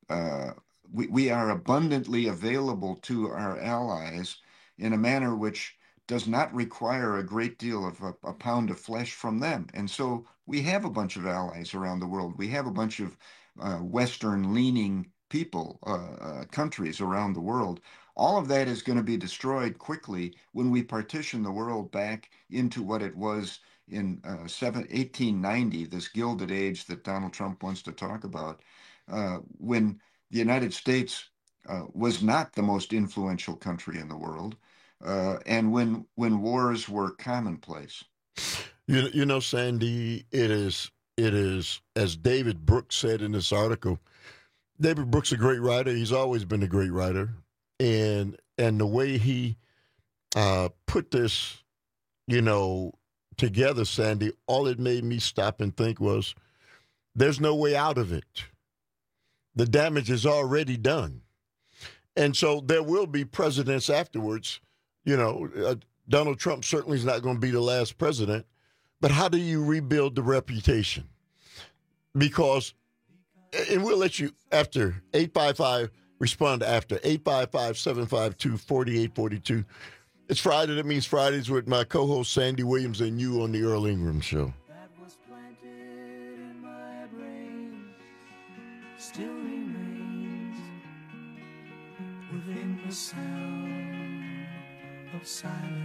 abundantly available to our allies in a manner which does not require a great deal of a pound of flesh from them. And so we have a bunch of allies around the world. We have a bunch of Western-leaning people, countries around the world. All of that is going to be destroyed quickly when we partition the world back into what it was in 1890, this Gilded Age that Donald Trump wants to talk about, when the United States was not the most influential country in the world, and when wars were commonplace. You know, Sandy, it is, as David Brooks said in this article. David Brooks is a great writer. He's always been a great writer. And the way he put this, together, Sandy, all it made me stop and think was, there's no way out of it. The damage is already done. And so there will be presidents afterwards. Donald Trump certainly is not going to be the last president. But how do you rebuild the reputation? Because, and we'll let you, after 855, respond after 855-752-4842. It's Friday. That means Fridays with my co-host Sandy Williams and you on the Earl Ingram Show. That was planted in my brain still remains within the sound of silence.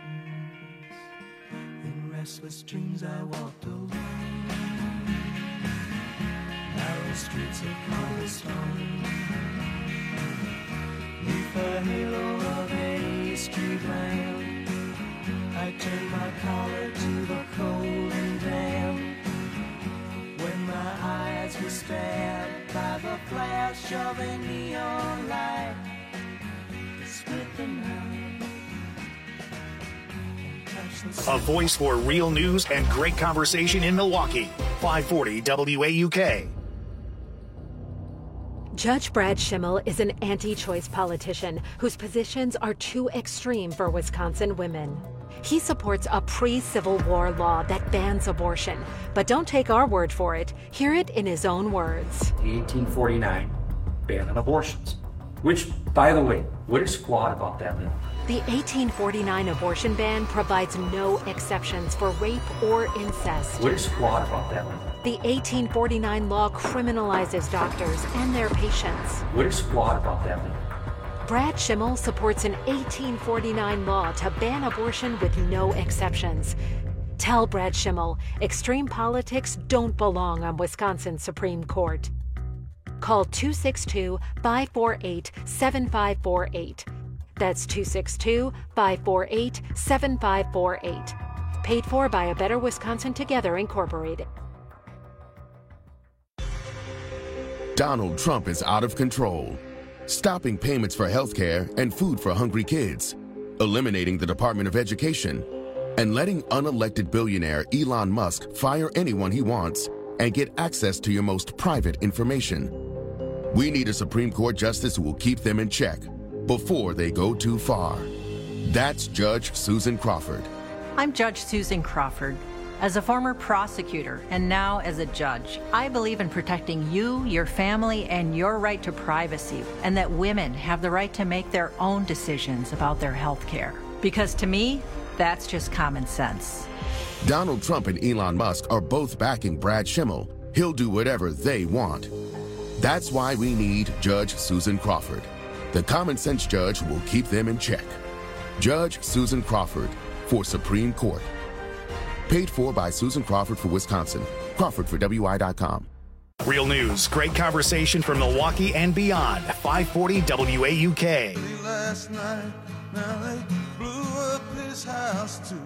In restless dreams I walked alone, narrow streets of cobblestone, neath the halo of a street lamp. I turned my collar to the cold and damp. When my eyes were stabbed by the flash of a neon light, it split the night. A voice for real news and great conversation in Milwaukee. 540 WAUK. Judge Brad Schimmel is an anti-choice politician whose positions are too extreme for Wisconsin women. He supports a pre-Civil War law that bans abortion. But don't take our word for it. Hear it in his own words. The 1849 ban on abortions, which, by the way, what is flawed about that law? The 1849 abortion ban provides no exceptions for rape or incest. What is flawed about that law? The 1849 law criminalizes doctors and their patients. What is flawed about that law? Brad Schimmel supports an 1849 law to ban abortion with no exceptions. Tell Brad Schimmel, extreme politics don't belong on Wisconsin's Supreme Court. Call 262-548-7548. That's 262-548-7548. Paid for by A Better Wisconsin Together, Incorporated. Donald Trump is out of control, stopping payments for healthcare and food for hungry kids, eliminating the Department of Education, and letting unelected billionaire Elon Musk fire anyone he wants and get access to your most private information. We need a Supreme Court justice who will keep them in check before they go too far. That's Judge Susan Crawford. I'm Judge Susan Crawford. As a former prosecutor and now as a judge, I believe in protecting you, your family, and your right to privacy, and that women have the right to make their own decisions about their health care. Because to me, that's just common sense. Donald Trump and Elon Musk are both backing Brad Schimmel. He'll do whatever they want. That's why we need Judge Susan Crawford, the common sense judge who will keep them in check. Judge Susan Crawford for Supreme Court. Paid for by Susan Crawford for Wisconsin. Crawford for WI.com. Real news, great conversation from Milwaukee and beyond. 540 WAUK. Last night, now they blew up his house too.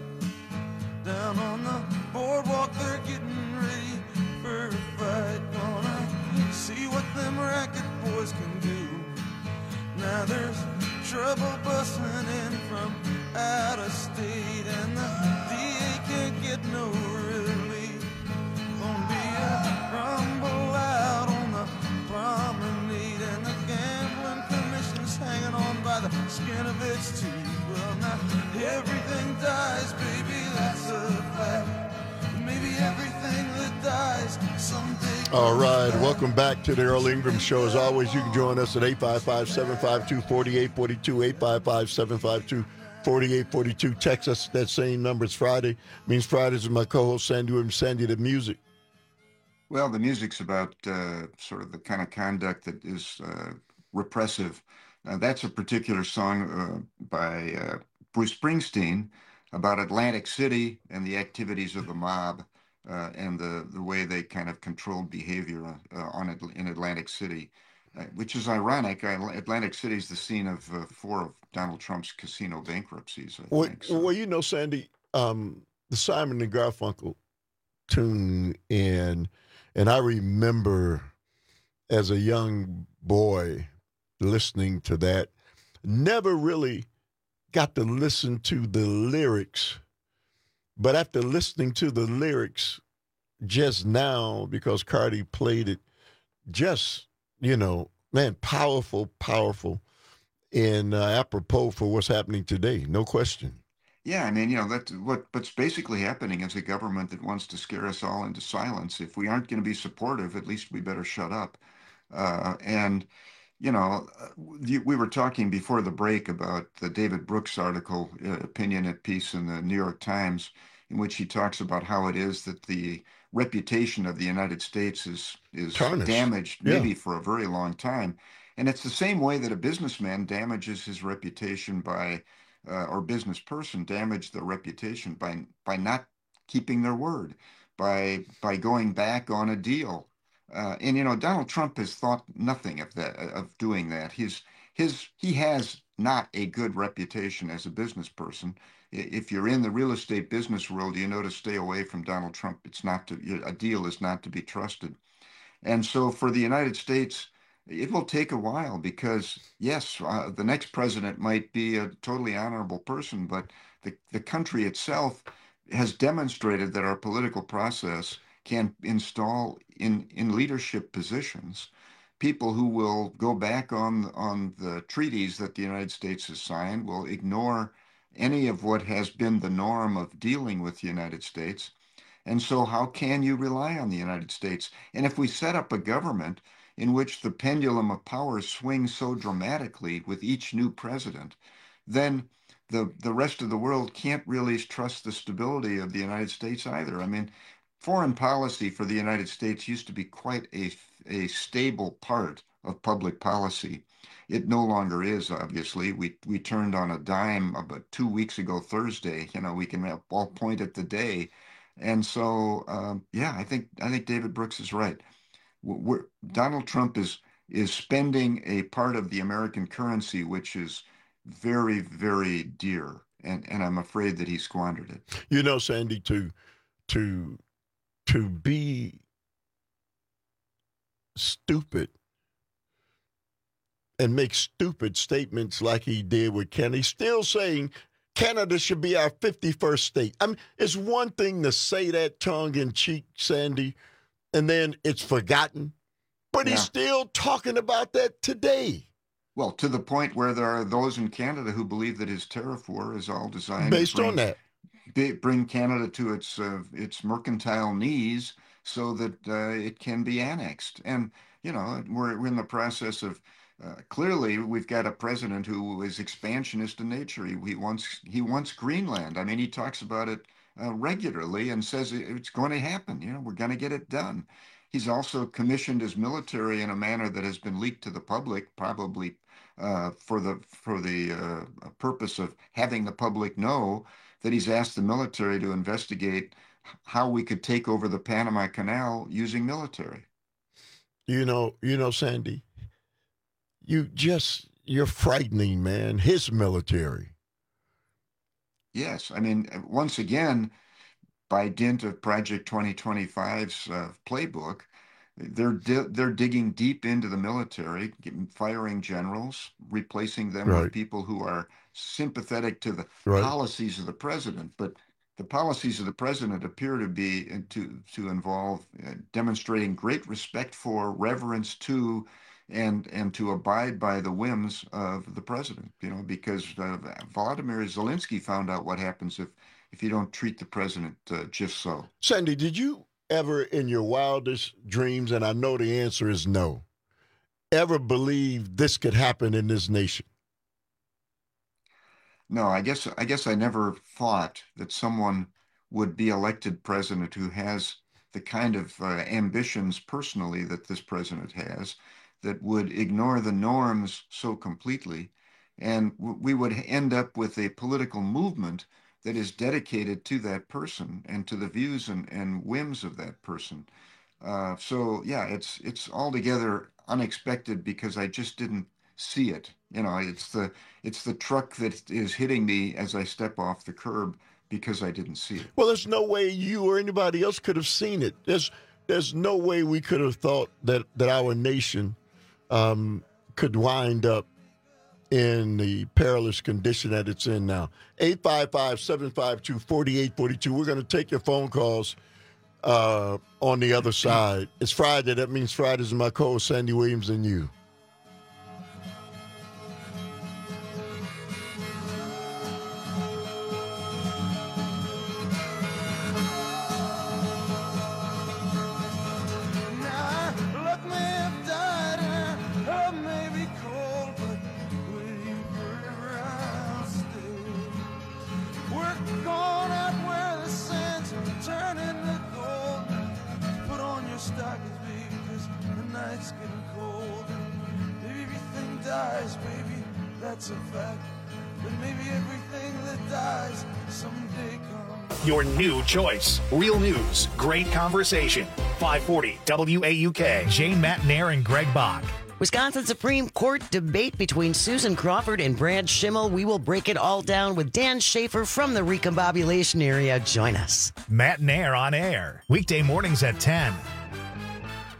Down on the boardwalk, they're getting ready for a fight. Gonna see what them racket boys can do. Now there's trouble busting in from out of state, and the DA can't get no relief. Gonna be a rumble out on the promenade, and the gambling commission's hanging on by the skin of its teeth. Well, now everything dies, baby, that's a fact. Maybe everything that dies someday. All right, welcome back to the Earl Ingram Show. As always, you can join us at 855-752-4842, 855-752-4842. Text us that same number. It's Friday. Means Fridays with my co-host, Sandy Williams. Sandy, the music. Well, the music's about sort of the kind of conduct that is repressive. That's a particular song by Bruce Springsteen about Atlantic City and the activities of the mob and the way they kind of controlled behavior in Atlantic City, which is ironic. Atlantic City is the scene of 4 of Donald Trump's casino bankruptcies, I think. So. Well, you know, Sandy, the Simon and Garfunkel tune and I remember as a young boy listening to that, never really got to listen to the lyrics, but after listening to the lyrics just now, because Cardi played it, just, you know, man, powerful, and apropos for what's happening today, no question. Yeah, I mean, you know, that's what's basically happening is a government that wants to scare us all into silence. If we aren't going to be supportive, at least we better shut up. And you know, we were talking before the break about the David Brooks article, opinion at piece in the New York Times, in which he talks about how it is that the reputation of the United States is damaged, maybe for a very long time. And it's the same way that a businessman damages his reputation by, or business person damage their reputation by not keeping their word, by going back on a deal. And you know, Donald Trump has thought nothing of that, of doing that. He has not a good reputation as a business person. If you're in the real estate business world, you know to stay away from Donald Trump. A deal is not to be trusted. And so for the United States, it will take a while because yes, the next president might be a totally honorable person, but the country itself has demonstrated that our political process can install in leadership positions people who will go back on the treaties that the United States has signed, will ignore any of what has been the norm of dealing with the United States. And so how can you rely on the United States? And if we set up a government in which the pendulum of power swings so dramatically with each new president, then the rest of the world can't really trust the stability of the United States either. I mean, foreign policy for the United States used to be quite a stable part of public policy. It no longer is, obviously. We turned on a dime about 2 weeks ago Thursday. We can all point at the day. And so, I think David Brooks is right. Donald Trump is spending a part of the American currency, which is very, very dear. And I'm afraid that he squandered it. Sandy, to be stupid and make stupid statements like he did with Canada. He's still saying Canada should be our 51st state. I mean, it's one thing to say that tongue-in-cheek, Sandy, and then it's forgotten. But he's still talking about that today. Well, to the point where there are those in Canada who believe that his tariff war is all designed based on that. Bring Canada to its mercantile knees so that it can be annexed. And, we're in the process of clearly we've got a president who is expansionist in nature. He wants Greenland. I mean, he talks about it regularly and says it's going to happen. We're going to get it done. He's also commissioned his military in a manner that has been leaked to the public, probably for the purpose of having the public know that he's asked the military to investigate how we could take over the Panama Canal using military. Sandy, you're frightening, man. His military. Yes. I mean, once again, by dint of Project 2025's playbook, they're digging deep into the military, firing generals, replacing them with people who are sympathetic to the policies of the president. But the policies of the president appear to be to involve demonstrating great respect for, reverence to, and to abide by the whims of the president. Because Volodymyr Zelensky found out what happens if you don't treat the president just so. Sandy, did you ever in your wildest dreams, and I know the answer is no, ever believe this could happen in this nation? No, I guess I never thought that someone would be elected president who has the kind of ambitions personally that this president has, that would ignore the norms so completely, and we would end up with a political movement that is dedicated to that person and to the views and whims of that person. It's altogether unexpected because I just didn't see it. It's the truck that is hitting me as I step off the curb because I didn't see it. Well, there's no way you or anybody else could have seen it. There's no way we could have thought that our nation could wind up in the perilous condition that it's in now. 855-752-4842. We're going to take your phone calls on the other side. It's Friday. That means Fridays with my co-host Sandy Williams and you. Your new choice. Real news, great conversation. 540 WAUK. Jane McNair and Greg Bach. Wisconsin Supreme Court debate between Susan Crawford and Brad Schimmel. We will break it all down with Dan Schaefer from the Recombobulation area. Join us. Matt Nair on air. Weekday mornings at 10.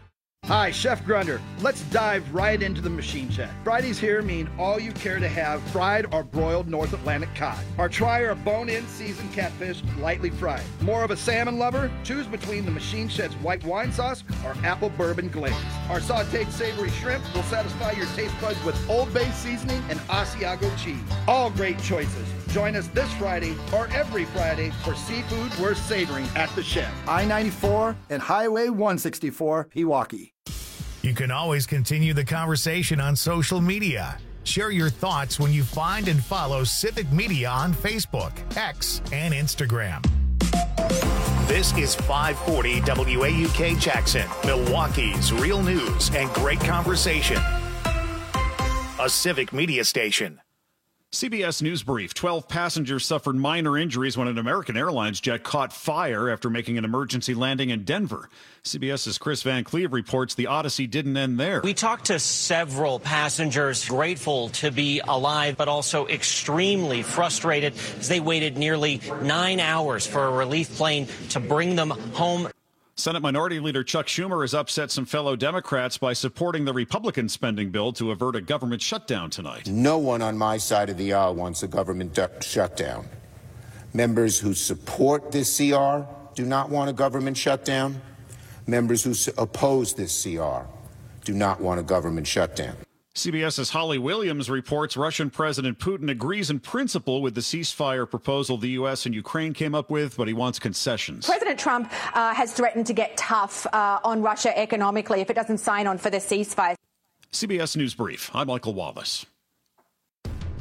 Hi, Chef Grunder. Let's dive right into the Machine Shed. Fridays here mean all you care to have fried or broiled North Atlantic cod. Or try our bone-in seasoned catfish lightly fried. More of a salmon lover? Choose between the Machine Shed's white wine sauce or apple bourbon glaze. Our sauteed savory shrimp will satisfy your taste buds with Old Bay seasoning and Asiago cheese. All great choices. Join us this Friday or every Friday for seafood worth savoring at the Shed. I-94 and Highway 164, Pewaukee. You can always continue the conversation on social media. Share your thoughts when you find and follow Civic Media on Facebook, X, and Instagram. This is 540 WAUK Jackson, Milwaukee's real news and great conversation. A Civic Media station. CBS News Brief. 12 passengers suffered minor injuries when an American Airlines jet caught fire after making an emergency landing in Denver. CBS's Chris Van Cleve reports the odyssey didn't end there. We talked to several passengers, grateful to be alive, but also extremely frustrated as they waited nearly 9 hours for a relief plane to bring them home. Senate Minority Leader Chuck Schumer has upset some fellow Democrats by supporting the Republican spending bill to avert a government shutdown tonight. No one on my side of the aisle wants a government shutdown. Members who support this CR do not want a government shutdown. Members who oppose this CR do not want a government shutdown. CBS's Holly Williams reports Russian President Putin agrees in principle with the ceasefire proposal the U.S. and Ukraine came up with, but he wants concessions. President Trump has threatened to get tough on Russia economically if it doesn't sign on for the ceasefire. CBS News Brief. I'm Michael Wallace.